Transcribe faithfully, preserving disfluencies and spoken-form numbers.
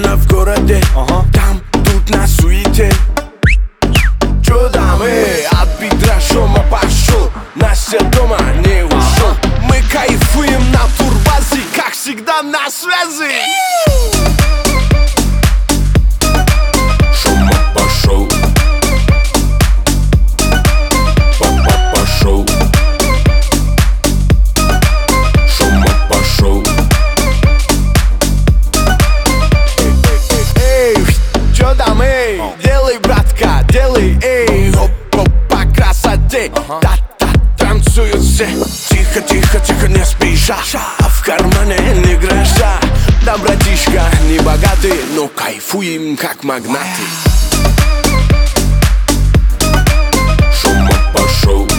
Сцена в городе, ага. Там, тут на суете. Чё там, эй, от бедра шума пошел. Настя дома не ушел. Мы кайфуем на турбазе, как всегда на связи. Шума пошел. Папа пошел. Шума пошел. Эй, чё там, эй, делай, братка, делай, эй. Оп-оп, по красоте, та-та, танцуют все. Тихо, тихо, тихо, не спеша, а в кармане не гроша. Да, братишка, не богатый, но кайфуем, как магнаты. Шума пошел.